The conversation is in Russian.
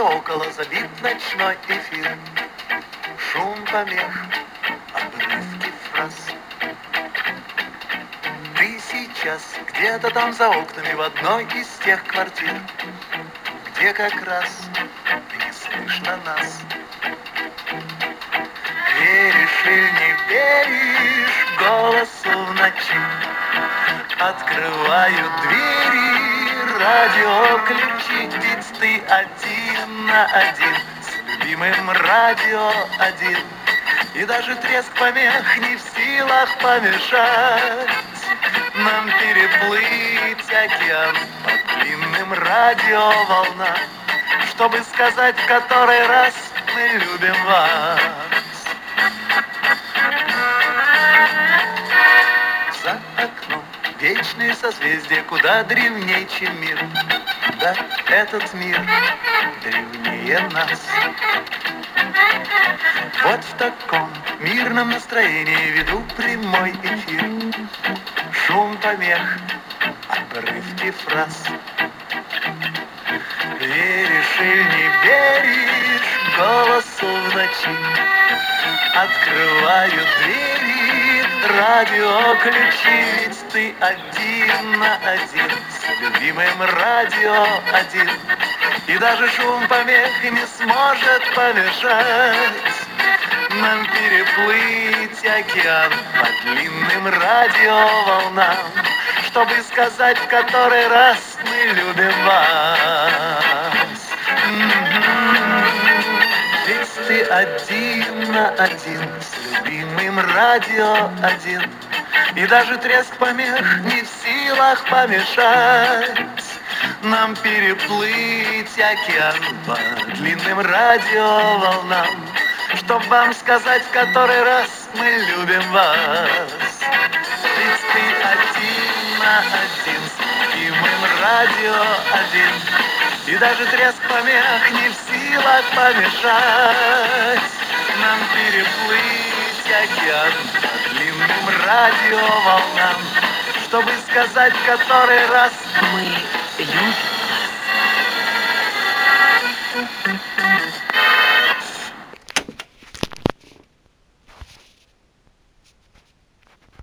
около забит ночной эфир. Шум помех, обрывки фраз. Ты сейчас где-то там за окнами в одной из тех квартир, где как раз не слышно нас. Веришь или не веришь голосу в ночи, открывают двери радиоключи, ведь ты один на один с любимым радио один. И даже треск помех не в силах помешать нам переплыть океан по длинным радиоволнам, чтобы сказать в который раз мы любим вас. За окном вечные созвездия куда древнее, чем мир. Да, этот мир древнее нас. Вот в таком мирном настроении веду прямой эфир. Шум помех, обрывки фраз. Веришь или не веришь голосу в ночи, открывают двери радиоключи, ведь ты один на один с любимым радио один. И даже шум помех не сможет помешать нам переплыть океан по длинным радиоволнам, чтобы сказать в который раз мы любим вас. Ведь ты один на один с любимым радио один. И даже треск помех не в силах помешать нам переплыть океан по длинным радиоволнам, чтоб вам сказать в который раз мы любим вас. Ведь ты один на один с любимым радио один. И даже треск помех не в силах помешать нам переплыть океан по длинным радиоволнам, чтобы сказать в который раз мы любим.